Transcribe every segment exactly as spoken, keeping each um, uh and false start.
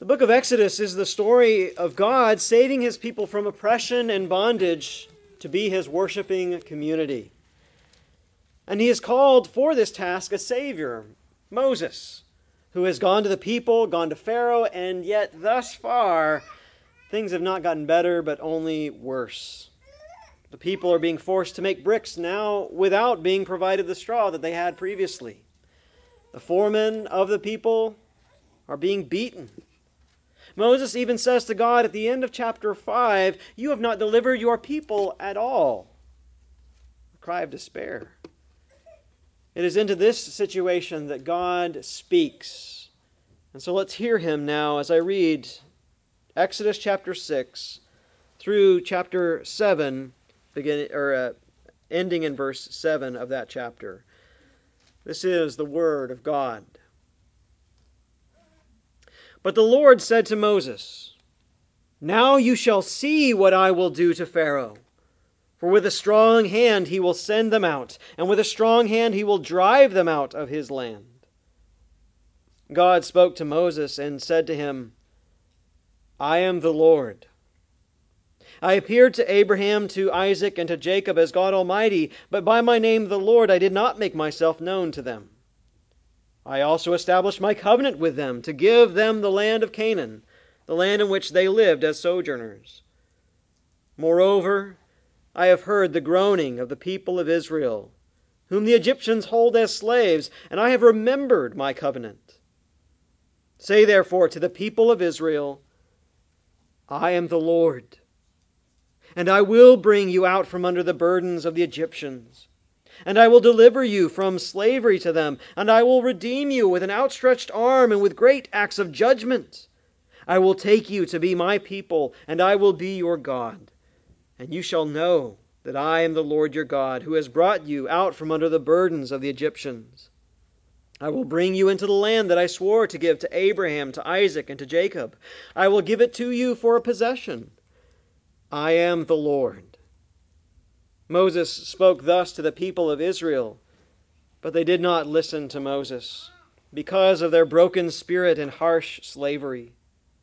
The book of Exodus is the story of God saving his people from oppression and bondage to be his worshiping community. And he has called for this task a Savior, Moses, who has gone to the people, gone to Pharaoh, and yet thus far things have not gotten better but only worse. The people are being forced to make bricks now without being provided the straw that they had previously. The foremen of the people are being beaten. Moses even says to God at the end of chapter five, "You have not delivered your people at all." A cry of despair. It is into this situation that God speaks. And so let's hear him now as I read Exodus chapter six through chapter seven, beginning or uh, ending in verse seven of that chapter. This is the word of God. But the Lord said to Moses, "Now you shall see what I will do to Pharaoh. For with a strong hand he will send them out, and with a strong hand he will drive them out of his land." God spoke to Moses and said to him, "I am the Lord. I appeared to Abraham, to Isaac, and to Jacob as God Almighty, but by my name the Lord I did not make myself known to them. I also established my covenant with them to give them the land of Canaan, the land in which they lived as sojourners. Moreover, I have heard the groaning of the people of Israel, whom the Egyptians hold as slaves, and I have remembered my covenant. Say therefore to the people of Israel, I am the Lord, and I will bring you out from under the burdens of the Egyptians, and I will deliver you from slavery to them, and I will redeem you with an outstretched arm and with great acts of judgment. I will take you to be my people, and I will be your God. And you shall know that I am the Lord your God, who has brought you out from under the burdens of the Egyptians. I will bring you into the land that I swore to give to Abraham, to Isaac, and to Jacob. I will give it to you for a possession. I am the Lord." Moses spoke thus to the people of Israel, but they did not listen to Moses because of their broken spirit and harsh slavery.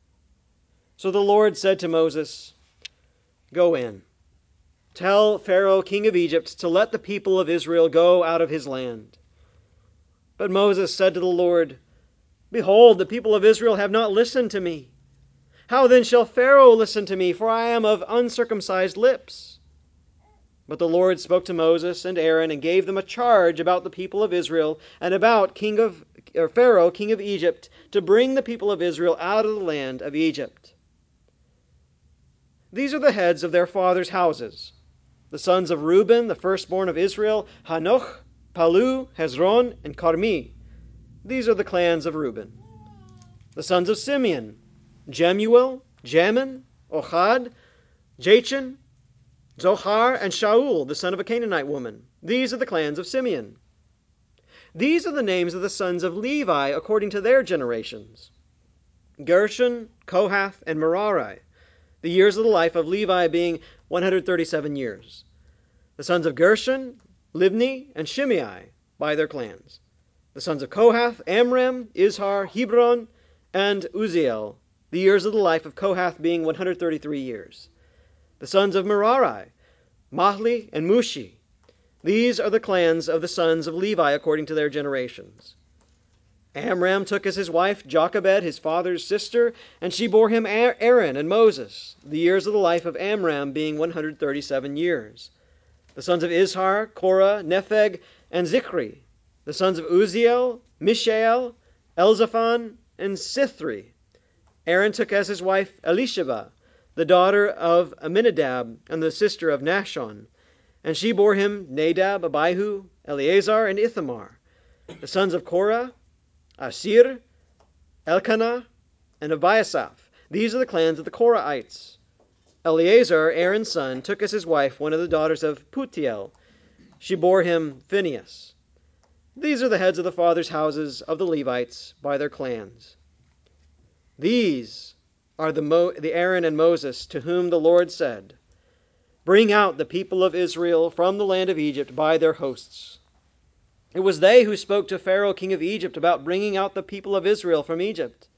So the Lord said to Moses, "Go in. Tell Pharaoh, king of Egypt, to let the people of Israel go out of his land." But Moses said to the Lord, "Behold, the people of Israel have not listened to me. How then shall Pharaoh listen to me, for I am of uncircumcised lips?" But the Lord spoke to Moses and Aaron and gave them a charge about the people of Israel and about king of or Pharaoh, king of Egypt, to bring the people of Israel out of the land of Egypt. These are the heads of their fathers' houses. The sons of Reuben, the firstborn of Israel, Hanoch, Palu, Hezron, and Carmi. These are the clans of Reuben. The sons of Simeon, Jemuel, Jamin, Ohad, Jachin, Zohar, and Shaul, the son of a Canaanite woman. These are the clans of Simeon. These are the names of the sons of Levi according to their generations: Gershon, Kohath, and Merari, the years of the life of Levi being one hundred thirty-seven years. The sons of Gershon, Libni, and Shimei, by their clans. The sons of Kohath, Amram, Izhar, Hebron, and Uziel, the years of the life of Kohath being one hundred thirty-three years. The sons of Merari, Mahli, and Mushi. These are the clans of the sons of Levi according to their generations. Amram took as his wife Jochebed, his father's sister, and she bore him Aaron and Moses, the years of the life of Amram being one hundred thirty-seven years. The sons of Izhar, Korah, Nepheg, and Zichri. The sons of Uziel, Mishael, Elzaphan, and Sithri. Aaron took as his wife Elisheba, the daughter of Aminadab and the sister of Nashon, and she bore him Nadab, Abihu, Eleazar, and Ithamar. The sons of Korah, Asir, Elkanah, and Abiasaph. These are the clans of the Korahites. Eleazar, Aaron's son, took as his wife one of the daughters of Putiel. She bore him Phinehas. These are the heads of the fathers' houses of the Levites by their clans. These are the, Mo- the Aaron and Moses to whom the Lord said, "Bring out the people of Israel from the land of Egypt by their hosts." It was they who spoke to Pharaoh, king of Egypt, about bringing out the people of Israel from Egypt.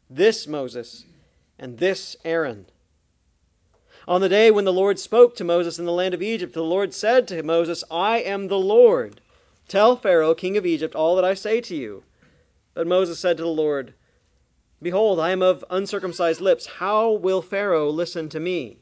this Moses and this Aaron. On the day when the Lord spoke to Moses in the land of Egypt, the Lord said to Moses, I am the Lord. Tell Pharaoh, king of Egypt, all that I say to you. But Moses said to the Lord, Behold, I am of uncircumcised lips. How will Pharaoh listen to me?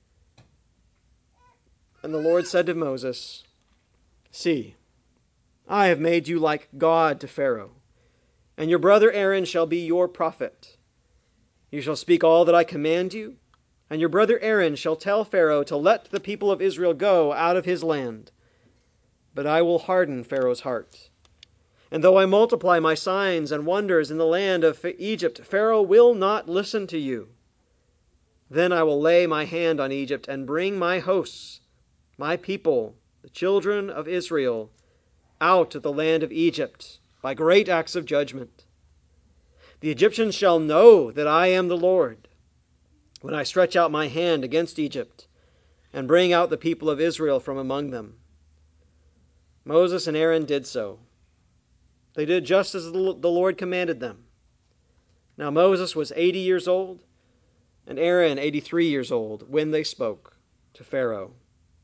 And the Lord said to Moses, See, I have made you like God to Pharaoh, and your brother Aaron shall be your prophet. You shall speak all that I command you, and your brother Aaron shall tell Pharaoh to let the people of Israel go out of his land. But I will harden Pharaoh's heart. And though I multiply my signs and wonders in the land of Egypt, Pharaoh will not listen to you. Then I will lay my hand on Egypt and bring my hosts, my people, the children of Israel, out of the land of Egypt by great acts of judgment. The Egyptians shall know that I am the Lord, when I stretch out my hand against Egypt and bring out the people of Israel from among them. Moses and Aaron did so. They did just as the Lord commanded them. Now Moses was eighty years old, and Aaron eighty-three years old, when they spoke to Pharaoh.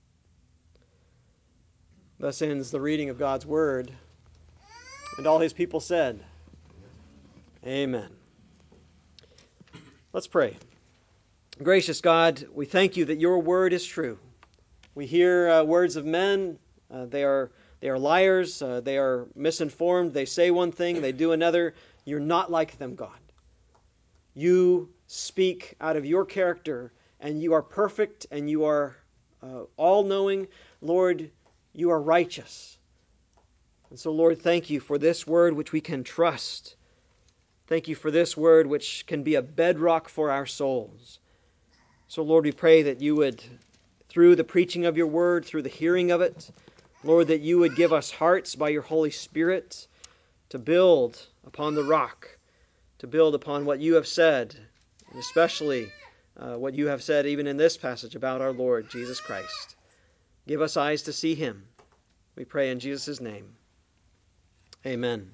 Thus ends the reading of God's word. And all his people said, Amen. Let's pray. Gracious God, we thank you that your word is true. We hear uh, words of men. Uh, they are they are liars. Uh, they are misinformed. They say one thing, they do another. You're not like them, God. You speak out of your character, and you are perfect, and you are uh, all-knowing. Lord, you are righteous. And so, Lord, thank you for this word which we can trust. Thank you for this word which can be a bedrock for our souls. So, Lord, we pray that you would, through the preaching of your word, through the hearing of it, Lord, that you would give us hearts by your Holy Spirit to build upon the rock, to build upon what you have said, and especially uh, what you have said even in this passage about our Lord Jesus Christ. Give us eyes to see him. We pray in Jesus' name. Amen.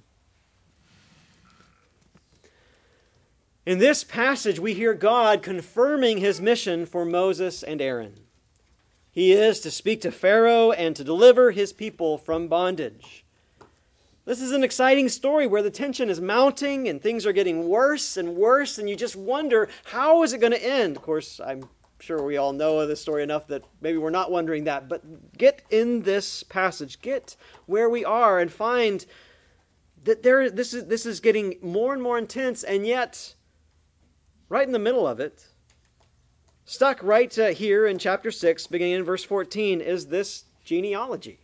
In this passage, we hear God confirming his mission for Moses and Aaron. He is to speak to Pharaoh and to deliver his people from bondage. This is an exciting story where the tension is mounting and things are getting worse and worse, and you just wonder, how is it going to end? Of course, I'm sure we all know this story enough that maybe we're not wondering that, but get in this passage, get where we are and find that there, this is, this is getting more and more intense, and yet, right in the middle of it, stuck right uh, here in chapter six, beginning in verse fourteen, is this genealogy.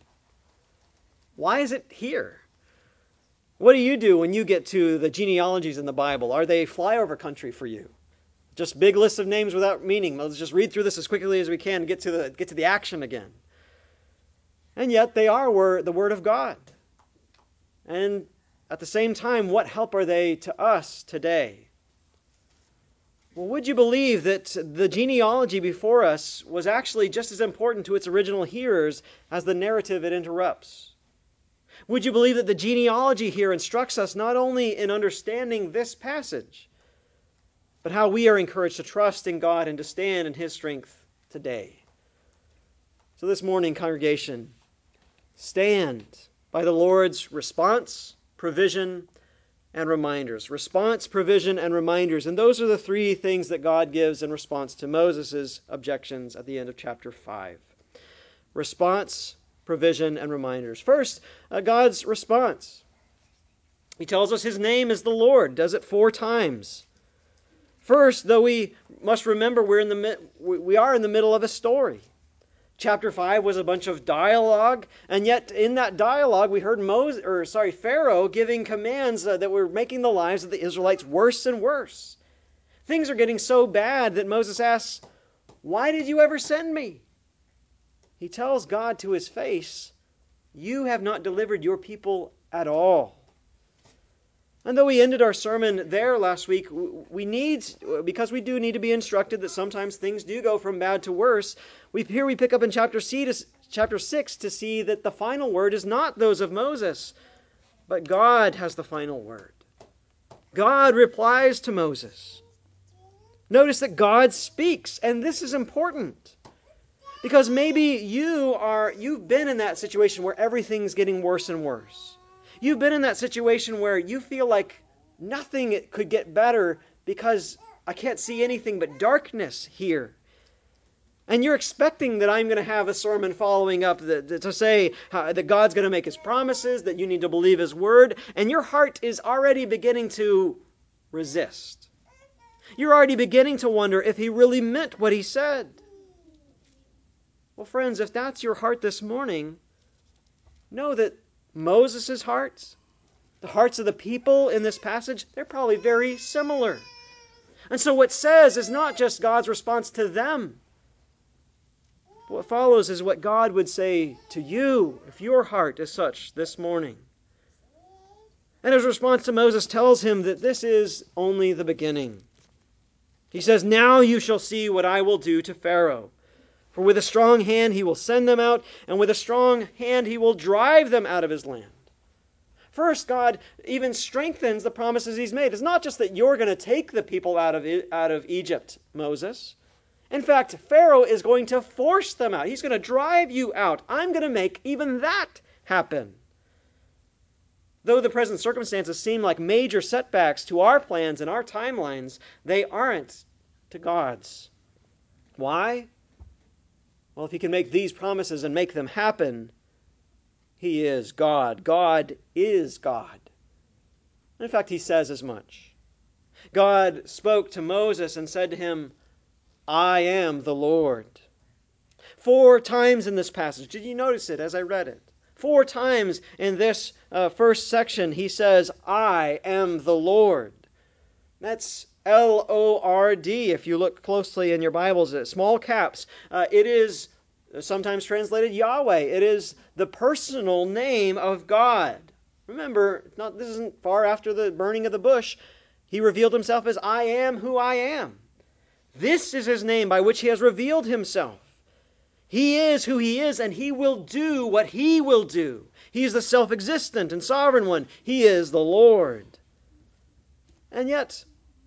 Why is it here? What do you do when you get to the genealogies in the Bible? Are they flyover country for you? Just big lists of names without meaning. Let's just read through this as quickly as we can and get to the, get to the action again. And yet they are word, the Word of God. And at the same time, what help are they to us today? Well, would you believe that the genealogy before us was actually just as important to its original hearers as the narrative it interrupts? Would you believe that the genealogy here instructs us not only in understanding this passage, but how we are encouraged to trust in God and to stand in his strength today? So this morning, congregation, stand by the Lord's response, provision, and reminders. Response, provision, and reminders. And those are the three things that God gives in response to Moses' objections at the end of chapter five. Response, provision, and reminders. First, uh, God's response. He tells us his name is the Lord, does it four times. First, though we must remember we're in the we are in the middle of a story. Chapter five was a bunch of dialogue, and yet in that dialogue we heard Moses, or sorry, Pharaoh giving commands uh, that were making the lives of the Israelites worse and worse. Things are getting so bad that Moses asks, "Why did you ever send me?" He tells God to his face, "You have not delivered your people at all." And though we ended our sermon there last week, we need, because we do need to be instructed that sometimes things do go from bad to worse, we, here we pick up in chapter, C to, chapter six to see that the final word is not those of Moses, but God has the final word. God replies to Moses. Notice that God speaks, and this is important. Because maybe you are, you've been in that situation where everything's getting worse and worse. You've been in that situation where you feel like nothing could get better because I can't see anything but darkness here. And you're expecting that I'm going to have a sermon following up that, to say uh, that God's going to make His promises, that you need to believe His word, and your heart is already beginning to resist. You're already beginning to wonder if He really meant what He said. Well, friends, if that's your heart this morning, know that Moses' hearts, the hearts of the people in this passage, they're probably very similar. And so what says is not just God's response to them. What follows is what God would say to you if your heart is such this morning. And his response to Moses tells him that this is only the beginning. He says, "Now you shall see what I will do to Pharaoh. For with a strong hand he will send them out, and with a strong hand he will drive them out of his land." First, God even strengthens the promises He's made. It's not just that you're going to take the people out of, out of Egypt, Moses. In fact, Pharaoh is going to force them out. He's going to drive you out. I'm going to make even that happen. Though the present circumstances seem like major setbacks to our plans and our timelines, they aren't to God's. Why? Well, if He can make these promises and make them happen, He is God. God is God. In fact, He says as much. God spoke to Moses and said to him, "I am the Lord." Four times in this passage. Did you notice it as I read it? Four times in this uh, first section, He says, "I am the Lord." That's L O R D if you look closely in your Bibles, small caps. Uh, it is sometimes translated Yahweh. It is the personal name of God. Remember, not, this isn't far after the burning of the bush. He revealed Himself as "I am who I am." This is His name by which He has revealed Himself. He is who He is, and He will do what He will do. He is the self-existent and sovereign one. He is the Lord. And yet,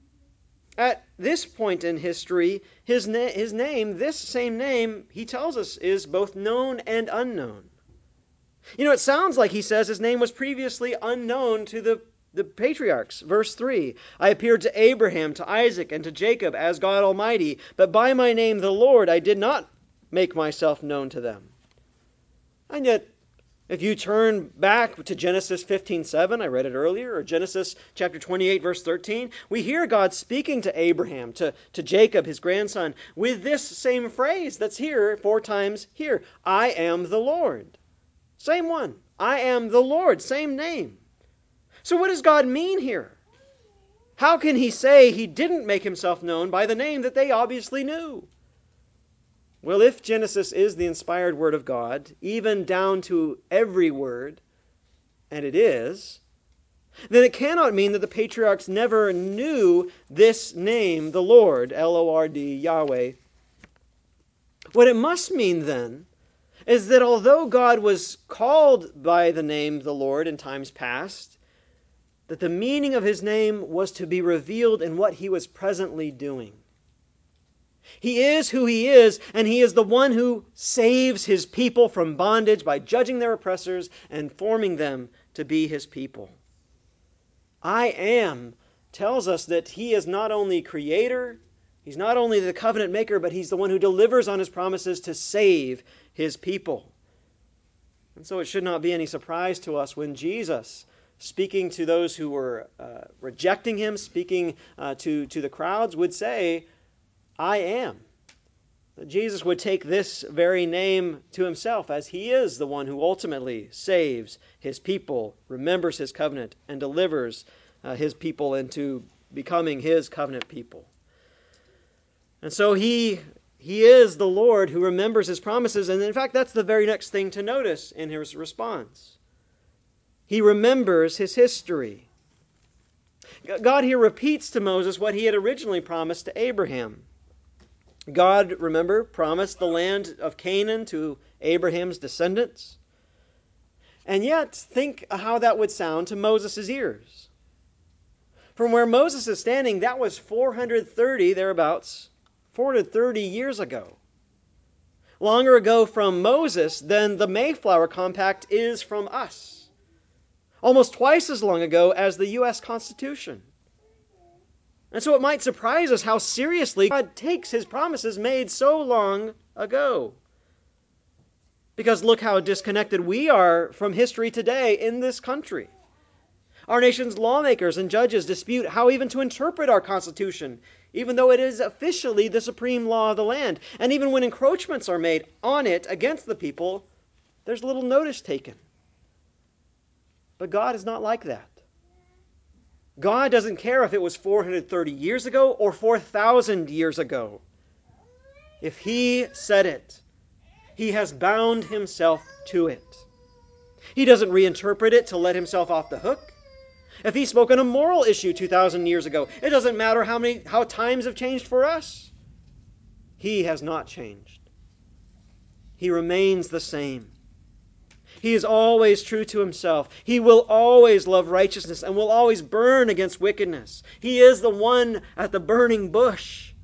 at this point in history, his, na- his name, this same name, He tells us, is both known and unknown. You know, it sounds like He says His name was previously unknown to the, the patriarchs. Verse three, "I appeared to Abraham, to Isaac, and to Jacob as God Almighty, but by my name, the Lord, I did not make myself known to them." And yet, if you turn back to Genesis fifteen seven, I read it earlier, or Genesis chapter twenty-eight, verse thirteen, we hear God speaking to Abraham, to, to Jacob, his grandson, with this same phrase that's here four times here. "I am the Lord." Same one. "I am the Lord." Same name. So what does God mean here? How can He say He didn't make Himself known by the name that they obviously knew? Well, if Genesis is the inspired Word of God, even down to every word, and it is, then it cannot mean that the patriarchs never knew this name, the Lord, L O R D, Yahweh. What it must mean then is that although God was called by the name the Lord in times past, that the meaning of His name was to be revealed in what He was presently doing. He is who He is, and He is the one who saves His people from bondage by judging their oppressors and forming them to be His people. "I am" tells us that He is not only Creator, He's not only the covenant maker, but He's the one who delivers on His promises to save His people. And so it should not be any surprise to us when Jesus, speaking to those who were uh, rejecting Him, speaking uh, to, to the crowds, would say, "I am." Jesus would take this very name to Himself, as He is the one who ultimately saves His people, remembers His covenant, and delivers uh, His people into becoming His covenant people. And so He, he is the Lord who remembers His promises, and in fact that's the very next thing to notice in His response. He remembers His history. God here repeats to Moses what He had originally promised to Abraham. God, remember, promised the land of Canaan to Abraham's descendants. And yet, think how that would sound to Moses' ears. From where Moses is standing, that was four hundred thirty, thereabouts, four hundred thirty years ago. Longer ago from Moses than the Mayflower Compact is from us. Almost twice as long ago as the U S Constitution. And so it might surprise us how seriously God takes his promises made so long ago. Because look how disconnected we are from history today in this country. Our nation's lawmakers and judges dispute how even to interpret our Constitution, even though it is officially the supreme law of the land. And even when encroachments are made on it against the people, there's little notice taken. But God is not like that. God doesn't care if it was four hundred thirty years ago or four thousand years ago. If he said it, he has bound himself to it. He doesn't reinterpret it to let himself off the hook. If he spoke on a moral issue two thousand years ago, it doesn't matter how many how times have changed for us. He has not changed. He remains the same. He is always true to himself. He will always love righteousness and will always burn against wickedness. He is the one at the burning bush.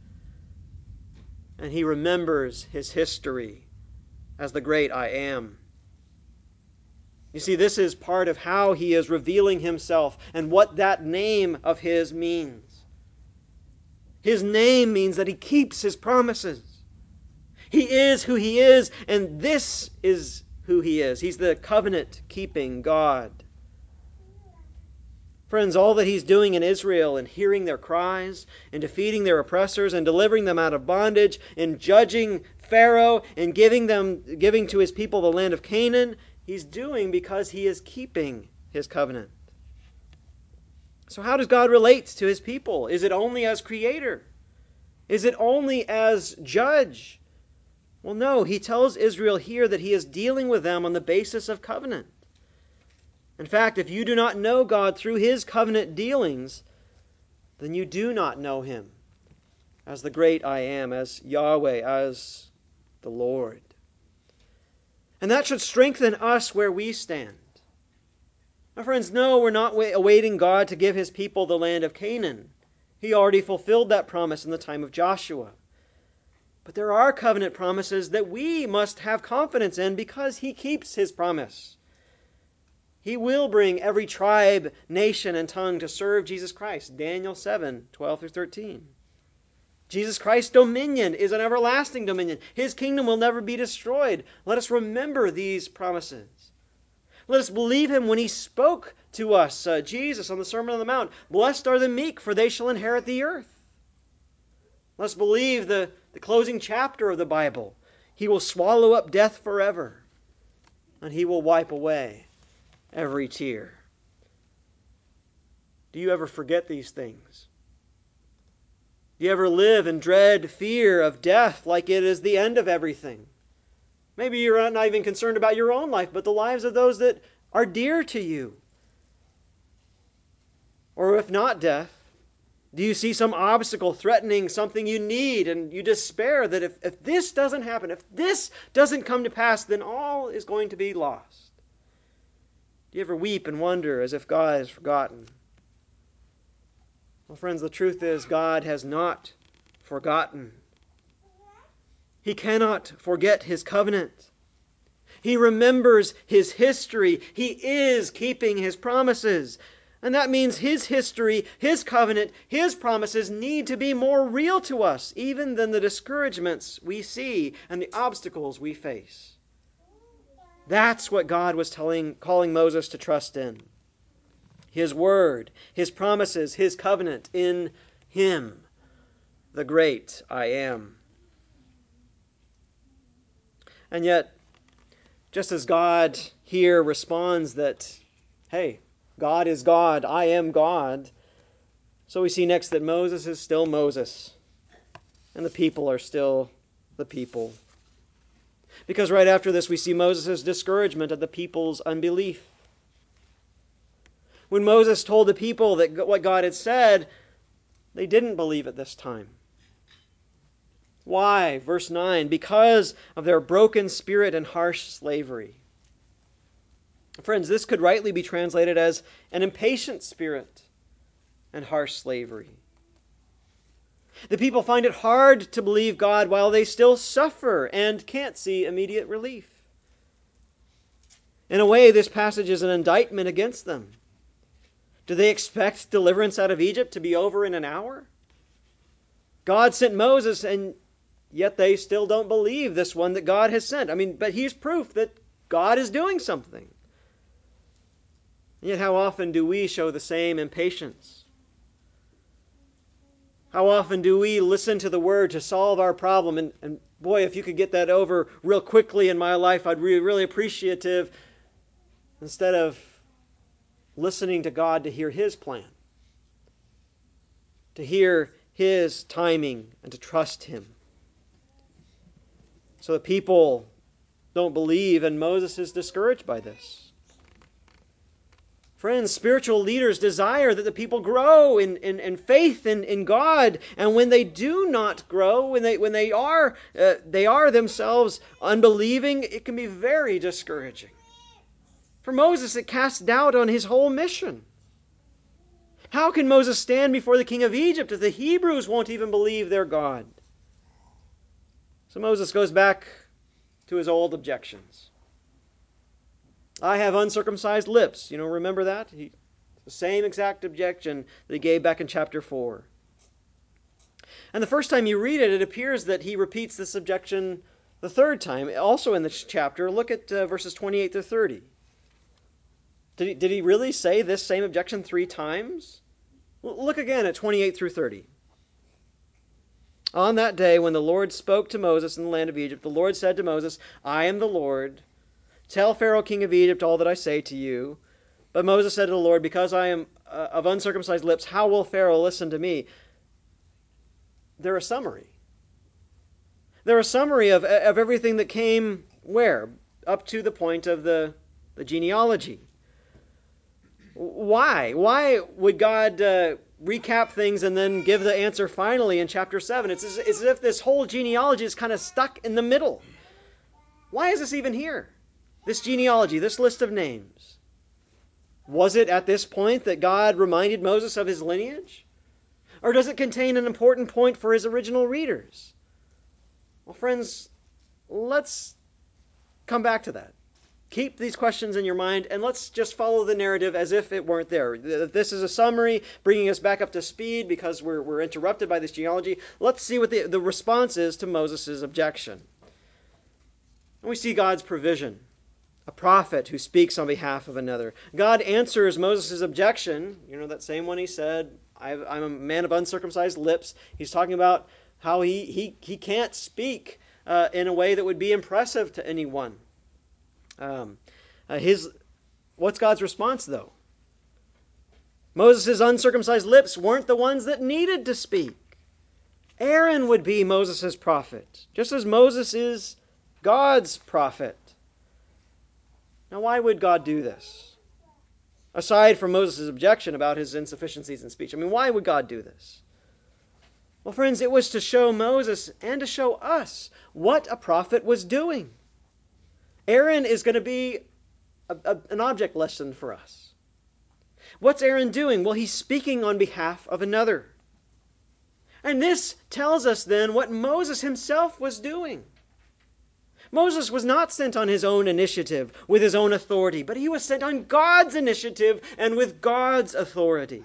And he remembers his history as the great I am. You see, this is part of how he is revealing himself and what that name of his means. His name means that he keeps his promises. He is who he is, and this is who he is. He's the covenant-keeping God. Friends, all that he's doing in Israel and hearing their cries and defeating their oppressors and delivering them out of bondage and judging Pharaoh and giving them giving to his people the land of Canaan, he's doing because he is keeping his covenant. So how does God relate to his people? Is it only as creator? Is it only as judge? Well, no, he tells Israel here that he is dealing with them on the basis of covenant. In fact, if you do not know God through his covenant dealings, then you do not know him as the great I am, as Yahweh, as the Lord. And that should strengthen us where we stand. Now, friends, no, we're not awaiting God to give his people the land of Canaan. He already fulfilled that promise in the time of Joshua. But there are covenant promises that we must have confidence in because he keeps his promise. He will bring every tribe, nation, and tongue to serve Jesus Christ. Daniel seven, twelve through thirteen. Jesus Christ's dominion is an everlasting dominion. His kingdom will never be destroyed. Let us remember these promises. Let us believe him when he spoke to us, uh, Jesus, on the Sermon on the Mount. Blessed are the meek, for they shall inherit the earth. Let us believe the, the closing chapter of the Bible. He will swallow up death forever, and he will wipe away every tear. Do you ever forget these things? Do you ever live in dread fear of death like it is the end of everything? Maybe you're not even concerned about your own life, but the lives of those that are dear to you. Or if not death, do you see some obstacle threatening something you need and you despair that if, if this doesn't happen, if this doesn't come to pass, then all is going to be lost? Do you ever weep and wonder as if God has forgotten? Well, friends, the truth is God has not forgotten. He cannot forget his covenant. He remembers his history. He is keeping his promises. And that means his history, his covenant, his promises need to be more real to us even than the discouragements we see and the obstacles we face. That's what God was telling, calling Moses to trust in. His word, his promises, his covenant in him, the great I am. And yet, just as God here responds that, hey, God is God, I am God, so we see next that Moses is still Moses, and the people are still the people. Because right after this we see Moses' discouragement at the people's unbelief. When Moses told the people that what God had said, they didn't believe it this time. Why? Verse nine, because of their broken spirit and harsh slavery. Friends, this could rightly be translated as an impatient spirit. and harsh slavery. The people find it hard to believe God while they still suffer and can't see immediate relief. In a way, this passage is an indictment against them. Do they expect deliverance out of Egypt to be over in an hour? God sent Moses, and yet they still don't believe this one that God has sent. I mean, but he's proof that God is doing something. And yet how often do we show the same impatience? How often do we listen to the word to solve our problem? And, and boy, if you could get that over real quickly in my life, I'd be really appreciative. Instead of listening to God to hear His plan, to hear His timing, and to trust Him. So the people don't believe, and Moses is discouraged by this. Friends, spiritual leaders desire that the people grow in, in, in faith in, in God. And when they do not grow, when they when they are uh, they are themselves unbelieving, it can be very discouraging. For Moses, it casts doubt on his whole mission. How can Moses stand before the king of Egypt if the Hebrews won't even believe their God? So Moses goes back to his old objections. I have uncircumcised lips. You know, remember that? He, the same exact objection that he gave back in chapter four. And the first time you read it, it appears that he repeats this objection the third time, also in this chapter. Look at uh, verses twenty-eight to thirty. Did he, did he really say this same objection three times? L- look again at twenty-eight through thirty. On that day when the Lord spoke to Moses in the land of Egypt, the Lord said to Moses, I am the Lord. Tell Pharaoh, king of Egypt, all that I say to you. But Moses said to the Lord, because I am uh, of uncircumcised lips, how will Pharaoh listen to me? They're a summary. They're a summary of, of everything that came where? Up to the point of the, the genealogy. Why? Why would God uh, recap things and then give the answer finally in chapter seven? It's as, it's as if this whole genealogy is kind of stuck in the middle. Why is this even here? This genealogy, this list of names. Was it at this point that God reminded Moses of his lineage? Or does it contain an important point for his original readers? Well, friends, let's come back to that. Keep these questions in your mind, and let's just follow the narrative as if it weren't there. This is a summary, bringing us back up to speed because we're, we're interrupted by this genealogy. Let's see what the, the response is to Moses' objection. And we see God's provision. A prophet who speaks on behalf of another. God answers Moses' objection. You know, that same one he said, I'm a man of uncircumcised lips. He's talking about how he, he, he can't speak uh, in a way that would be impressive to anyone. Um, uh, his, what's God's response, though? Moses' uncircumcised lips weren't the ones that needed to speak. Aaron would be Moses' prophet, just as Moses is God's prophet. Now, why would God do this? Aside from Moses' objection about his insufficiencies in speech. I mean, why would God do this? Well, friends, it was to show Moses and to show us what a prophet was doing. Aaron is going to be a, a, an object lesson for us. What's Aaron doing? Well, he's speaking on behalf of another. And this tells us then what Moses himself was doing. Moses was not sent on his own initiative with his own authority, but he was sent on God's initiative and with God's authority.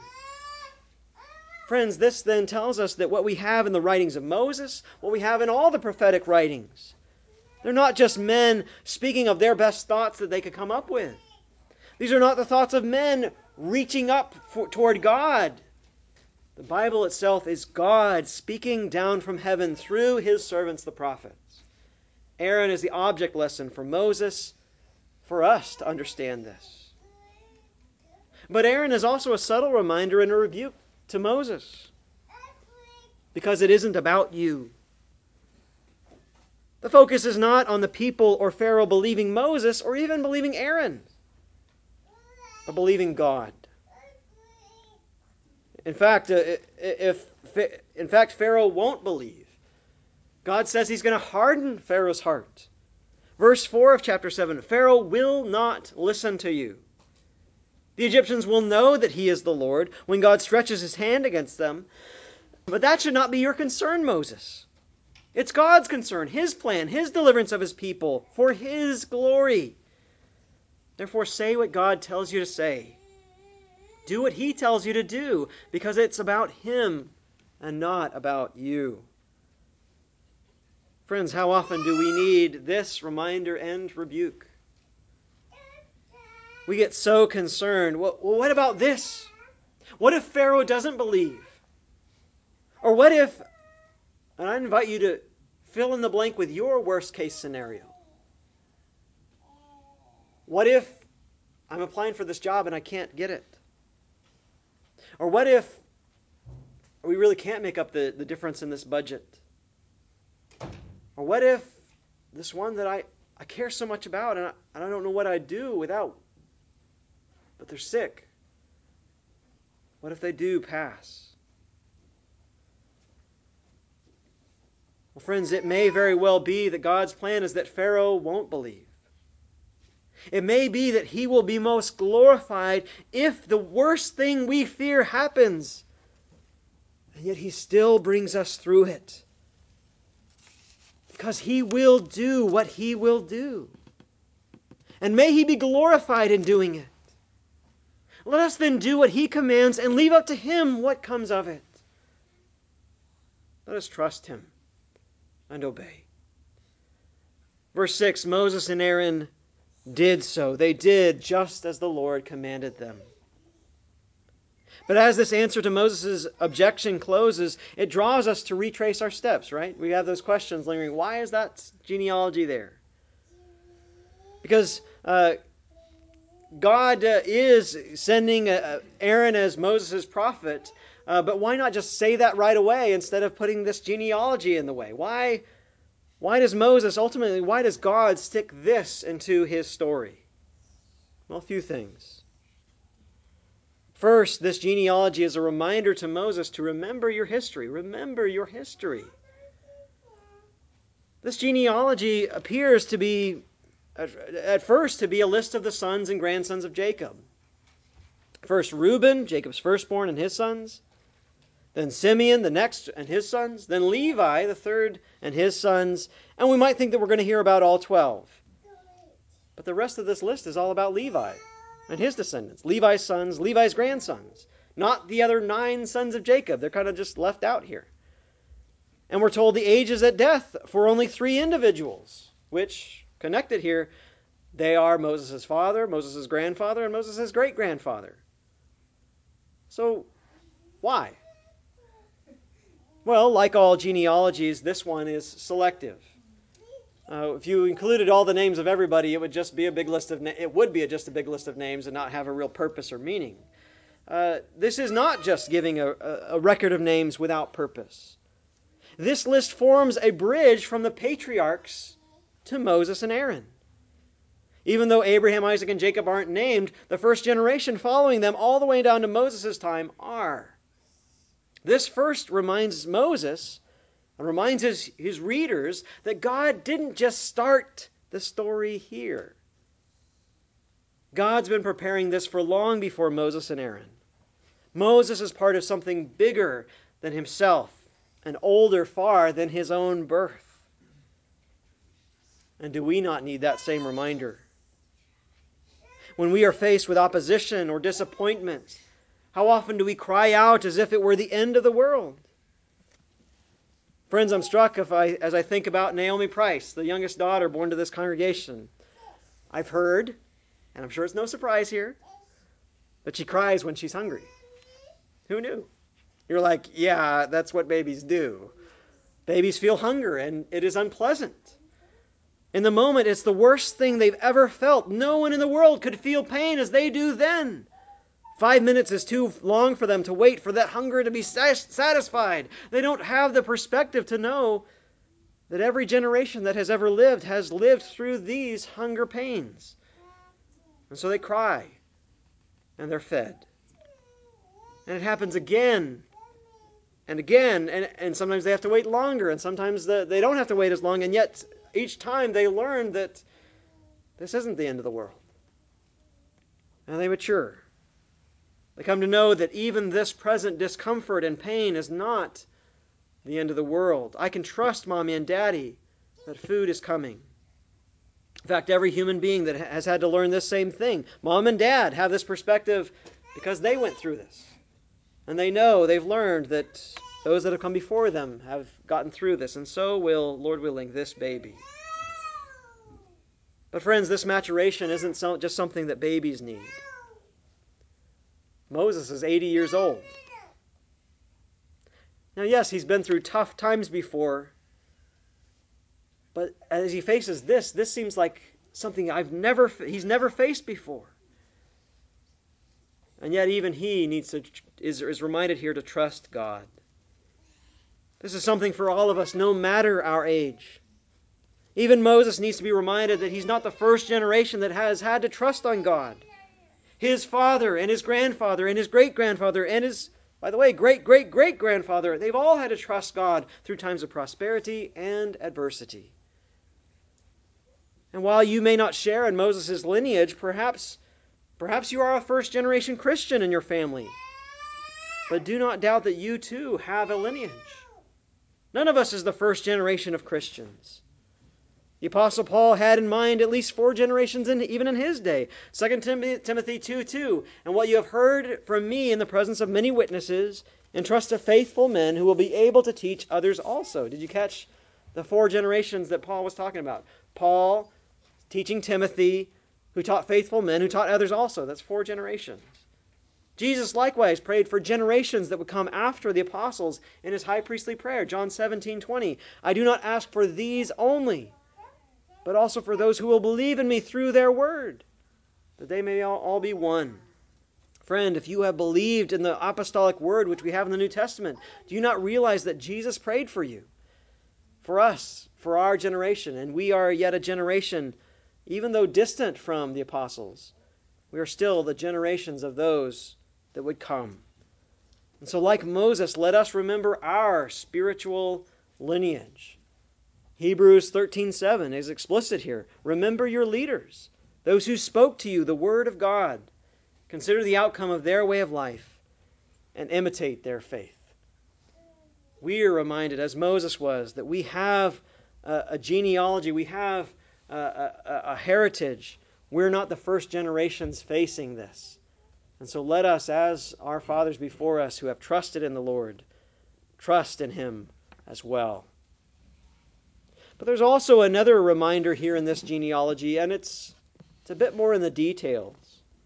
Friends, this then tells us that what we have in the writings of Moses, what we have in all the prophetic writings, they're not just men speaking of their best thoughts that they could come up with. These are not the thoughts of men reaching up for, toward God. The Bible itself is God speaking down from heaven through his servants, the prophets. Aaron is the object lesson for Moses, for us to understand this. But Aaron is also a subtle reminder and a rebuke to Moses, because it isn't about you. The focus is not on the people or Pharaoh believing Moses or even believing Aaron, but believing God. In fact, if in fact Pharaoh won't believe, God says he's going to harden Pharaoh's heart. Verse four of chapter seven, Pharaoh will not listen to you. The Egyptians will know that he is the Lord when God stretches his hand against them. But that should not be your concern, Moses. It's God's concern, his plan, his deliverance of his people for his glory. Therefore, say what God tells you to say. Do what he tells you to do, because it's about him and not about you. Friends, how often do we need this reminder and rebuke? We get so concerned. Well, what about this? What if Pharaoh doesn't believe? Or what if, and I invite you to fill in the blank with your worst case scenario. What if I'm applying for this job and I can't get it? Or what if we really can't make up the, the difference in this budget? Or what if this one that I, I care so much about and I, and I don't know what I'd do without, but they're sick? What if they do pass? Well, friends, it may very well be that God's plan is that Pharaoh won't believe. It may be that he will be most glorified if the worst thing we fear happens. And yet he still brings us through it. Because he will do what he will do. And may he be glorified in doing it. Let us then do what he commands and leave up to him what comes of it. Let us trust him and obey. Verse six, Moses and Aaron did so. They did just as the Lord commanded them. But as this answer to Moses' objection closes, it draws us to retrace our steps, right? We have those questions lingering. Why is that genealogy there? Because uh, God uh, is sending uh, Aaron as Moses' prophet, uh, but why not just say that right away instead of putting this genealogy in the way? Why, why does Moses, ultimately, why does God stick this into his story? Well, a few things. First, this genealogy is a reminder to Moses to remember your history. Remember your history. This genealogy appears to be, at first, to be a list of the sons and grandsons of Jacob. First Reuben, Jacob's firstborn, and his sons. Then Simeon, the next, and his sons. Then Levi, the third, and his sons. And we might think that we're going to hear about all twelve. But the rest of this list is all about Levi and his descendants. Levi's sons, Levi's grandsons. Not the other nine sons of Jacob. They're kind of just left out here. And we're told the ages at death for only three individuals, which, connected here, they are Moses' father, Moses' grandfather, and Moses' great-grandfather. So, why? Well, like all genealogies, this one is selective. Uh, if you included all the names of everybody, it would just be a big list of na- it would be a, just a big list of names and not have a real purpose or meaning. Uh, this is not just giving a, a record of names without purpose. This list forms a bridge from the patriarchs to Moses and Aaron. Even though Abraham, Isaac, and Jacob aren't named, the first generation following them all the way down to Moses' time are. This first reminds Moses and reminds his, his readers that God didn't just start the story here. God's been preparing this for long before Moses and Aaron. Moses is part of something bigger than himself and older far than his own birth. And do we not need that same reminder? When we are faced with opposition or disappointment, how often do we cry out as if it were the end of the world? Friends, I'm struck if I, as I think about Naomi Price, the youngest daughter born to this congregation. I've heard, and I'm sure it's no surprise here, that she cries when she's hungry. Who knew? You're like, yeah, that's what babies do. Babies feel hunger, and it is unpleasant. In the moment, it's the worst thing they've ever felt. No one in the world could feel pain as they do then. Five minutes is too long for them to wait for that hunger to be satisfied. They don't have the perspective to know that every generation that has ever lived has lived through these hunger pains. And so they cry, and they're fed. And it happens again and again, and, and sometimes they have to wait longer, and sometimes the, they don't have to wait as long, and yet each time they learn that this isn't the end of the world. And they mature. They come to know that even this present discomfort and pain is not the end of the world. I can trust Mommy and Daddy that food is coming. In fact, every human being that has had to learn this same thing, Mom and Dad have this perspective because they went through this. And they know, they've learned that those that have come before them have gotten through this, and so will, Lord willing, this baby. But friends, this maturation isn't so, just something that babies need. Moses is eighty years old. Now, yes, he's been through tough times before, but as he faces this, this seems like something I've never, he's never faced before. And yet even he needs to, is, is reminded here to trust God. This is something for all of us, no matter our age. Even Moses needs to be reminded that he's not the first generation that has had to trust on God. His father and his grandfather and his great-grandfather and his, by the way, great-great-great-grandfather, they've all had to trust God through times of prosperity and adversity. And while you may not share in Moses' lineage, perhaps, perhaps you are a first-generation Christian in your family. But do not doubt that you too have a lineage. None of us is the first generation of Christians. The Apostle Paul had in mind at least four generations in, even in his day. Second Timothy two two, and what you have heard from me in the presence of many witnesses, entrust to faithful men who will be able to teach others also. Did you catch the four generations that Paul was talking about? Paul teaching Timothy, who taught faithful men, who taught others also. That's four generations. Jesus likewise prayed for generations that would come after the apostles in his high priestly prayer, John seventeen twenty. I do not ask for these only, but also for those who will believe in me through their word, that they may all, all be one. Friend, if you have believed in the apostolic word which we have in the New Testament, do you not realize that Jesus prayed for you, for us, for our generation, and we are yet a generation, even though distant from the apostles, we are still the generations of those that would come. And so like Moses, let us remember our spiritual lineage. Hebrews thirteen seven is explicit here. Remember your leaders, those who spoke to you the word of God. Consider the outcome of their way of life and imitate their faith. We are reminded, as Moses was, that we have a, a genealogy, we have a, a, a heritage. We're not the first generations facing this. And so let us, as our fathers before us who have trusted in the Lord, trust in Him as well. But there's also another reminder here in this genealogy, and it's, it's a bit more in the details.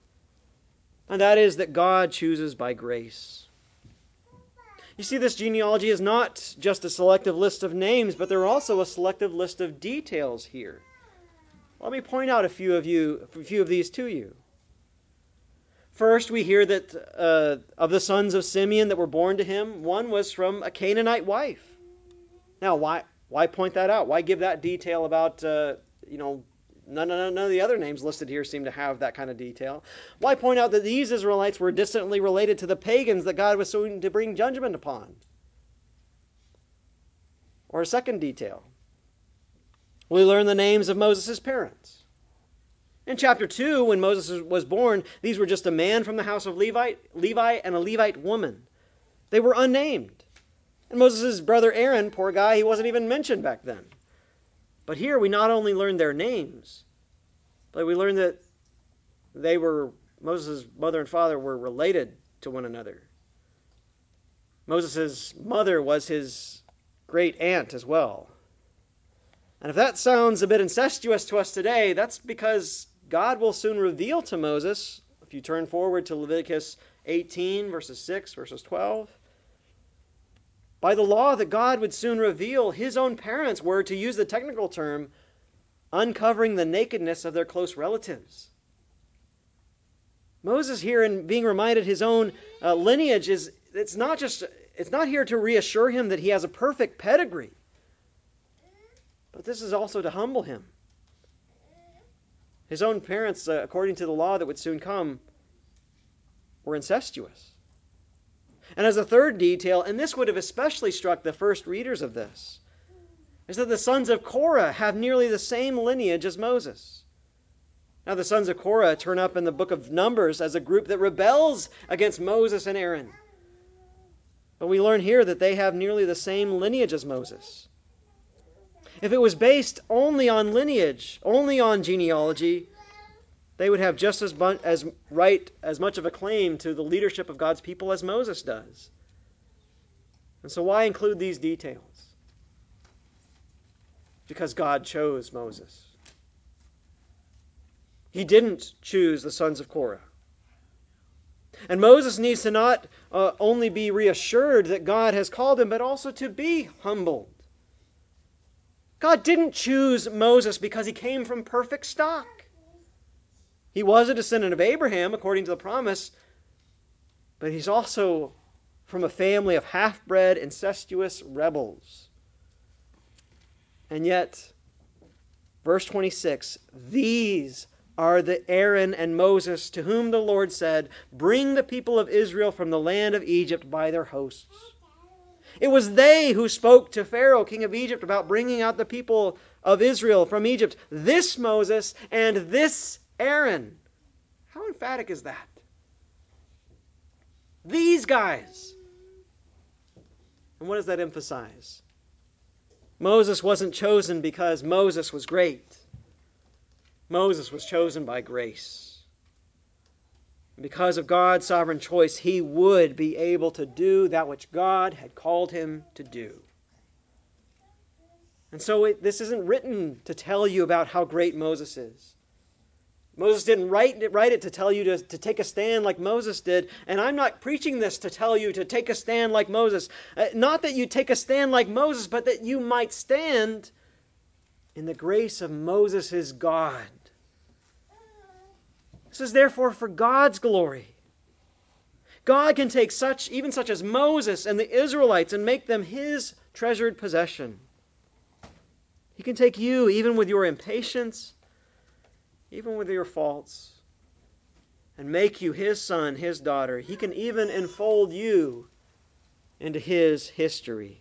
And that is that God chooses by grace. You see, this genealogy is not just a selective list of names, but there are also a selective list of details here. Let me point out a few of you, a few of these to you. First, we hear that uh, of the sons of Simeon that were born to him, one was from a Canaanite wife. Now, why why point that out? Why give that detail about, uh, you know, none, none, none of the other names listed here seem to have that kind of detail. Why point out that these Israelites were distantly related to the pagans that God was soon to bring judgment upon? Or a second detail. We learn the names of Moses' parents. In chapter two, when Moses was born, these were just a man from the house of Levi, Levi and a Levite woman. They were unnamed. And Moses' brother Aaron, poor guy, he wasn't even mentioned back then. But here we not only learn their names, but we learn that they were, Moses' mother and father were related to one another. Moses' mother was his great aunt as well. And if that sounds a bit incestuous to us today, that's because God will soon reveal to Moses, if you turn forward to Leviticus eighteen, verses six, verses twelve, by the law that God would soon reveal his own parents were, to use the technical term, uncovering the nakedness of their close relatives. Moses here, in being reminded his own uh, lineage, is it's not just it's not here to reassure him that he has a perfect pedigree, but this is also to humble him. His own parents, uh, according to the law that would soon come, were incestuous. And as a third detail, and this would have especially struck the first readers of this, is that the sons of Korah have nearly the same lineage as Moses. Now the sons of Korah turn up in the book of Numbers as a group that rebels against Moses and Aaron. But we learn here that they have nearly the same lineage as Moses. If it was based only on lineage, only on genealogy, they would have just as, bu- as right, as much of a claim to the leadership of God's people as Moses does. And so why include these details? Because God chose Moses. He didn't choose the sons of Korah. And Moses needs to not uh, only be reassured that God has called him, but also to be humbled. God didn't choose Moses because he came from perfect stock. He was a descendant of Abraham, according to the promise, but he's also from a family of half-bred, incestuous rebels. And yet, verse twenty-six, these are the Aaron and Moses to whom the Lord said, bring the people of Israel from the land of Egypt by their hosts. It was they who spoke to Pharaoh, king of Egypt, about bringing out the people of Israel from Egypt. This Moses and this Aaron. How emphatic is that? These guys. And what does that emphasize? Moses wasn't chosen because Moses was great. Moses was chosen by grace. And because of God's sovereign choice, he would be able to do that which God had called him to do. And so it, this isn't written to tell you about how great Moses is. Moses didn't write it, write it to tell you to, to take a stand like Moses did. And I'm not preaching this to tell you to take a stand like Moses. Uh, not that you take a stand like Moses, but that you might stand in the grace of Moses' God. This is therefore for God's glory. God can take such, even such as Moses and the Israelites, and make them his treasured possession. He can take you, even with your impatience, even with your faults, and make you his son, his daughter. He can even enfold you into his history.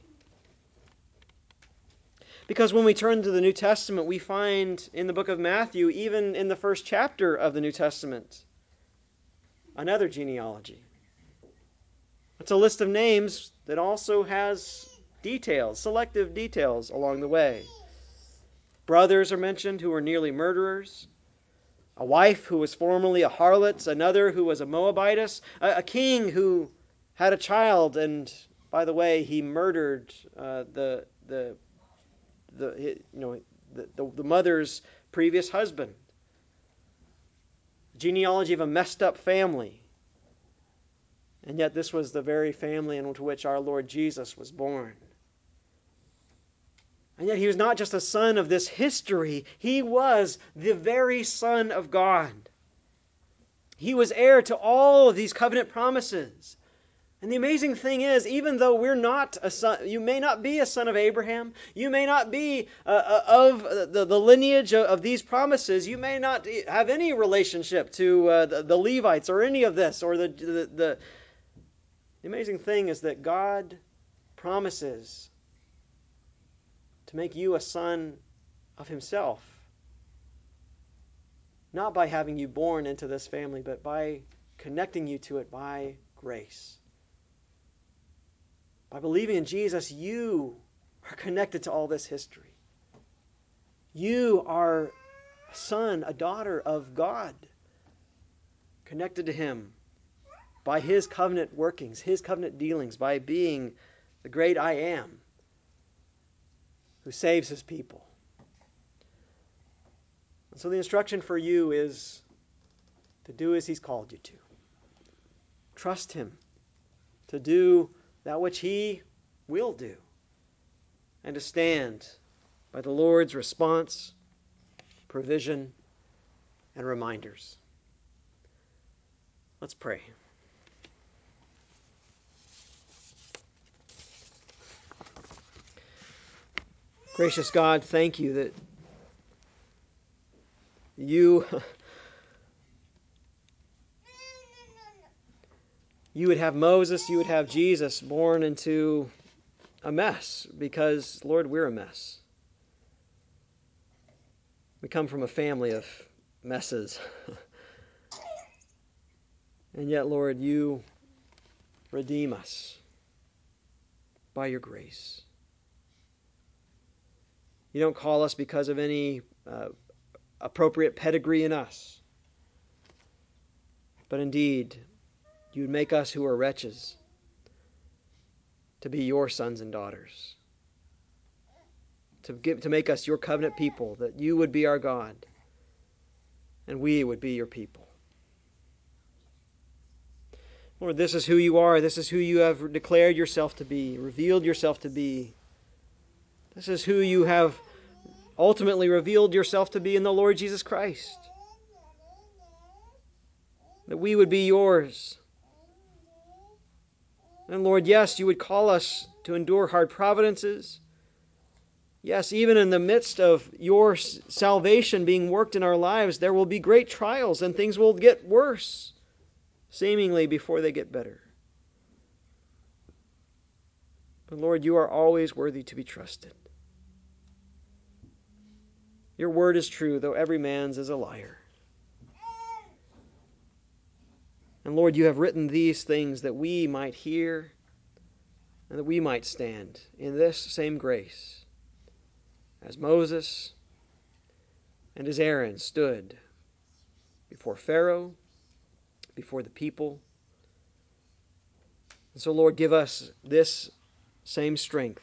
Because when we turn to the New Testament, we find in the book of Matthew, even in the first chapter of the New Testament, another genealogy. It's a list of names that also has details, selective details along the way. Brothers are mentioned who were nearly murderers. A wife who was formerly a harlot, another who was a Moabitess, a, a king who had a child, and by the way, he murdered uh, the the the you know the, the, the mother's previous husband. Genealogy of a messed up family. And yet this was the very family into which our Lord Jesus was born. And yet he was not just a son of this history, he was the very Son of God. He was heir to all of these covenant promises. And the amazing thing is, even though we're not a son, you may not be a son of Abraham, you may not be uh, uh, of the, the lineage of, of these promises, you may not have any relationship to uh, the, the Levites or any of this, or the, the, the... The amazing thing is that God promises to make you a son of himself. Not by having you born into this family, but by connecting you to it by grace. By believing in Jesus, you are connected to all this history. You are a son, a daughter of God, connected to him by his covenant workings, his covenant dealings, by being the great I am who saves his people. And so the instruction for you is to do as he's called you to. Trust him to do that which he will do, and to stand by the Lord's response, provision, and reminders. Let's pray. Gracious God, thank you that you, you would have Moses, you would have Jesus born into a mess, because, Lord, we're a mess. We come from a family of messes. And yet, Lord, you redeem us by your grace. You don't call us because of any uh, appropriate pedigree in us. But indeed, you would make us who are wretches to be your sons and daughters. To give, to make us your covenant people, that you would be our God and we would be your people. Lord, this is who you are. This is who you have declared yourself to be, revealed yourself to be. This is who you have ultimately revealed yourself to be in the Lord Jesus Christ. That we would be yours. And Lord, yes, you would call us to endure hard providences. Yes, even in the midst of your salvation being worked in our lives, there will be great trials and things will get worse, seemingly before they get better. But Lord, you are always worthy to be trusted. Your word is true, though every man's is a liar. And Lord, you have written these things that we might hear and that we might stand in this same grace as Moses and as Aaron stood before Pharaoh, before the people. And so, Lord, give us this same strength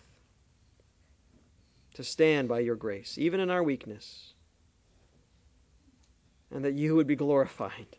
to stand by your grace, even in our weakness, and that you would be glorified.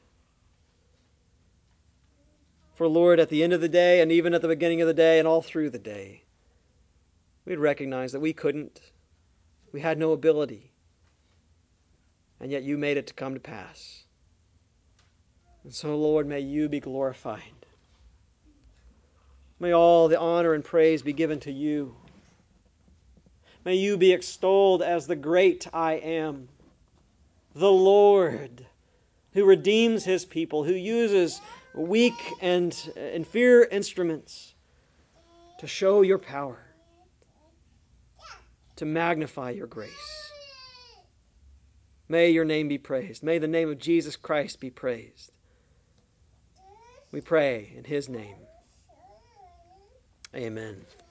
For, Lord, at the end of the day, and even at the beginning of the day, and all through the day, we'd recognize that we couldn't, we had no ability, and yet you made it to come to pass. And so, Lord, may you be glorified. May all the honor and praise be given to you. May you be extolled as the great I am, the Lord, who redeems his people, who uses weak and inferior instruments to show your power, to magnify your grace. May your name be praised. May the name of Jesus Christ be praised. We pray in his name. Amen.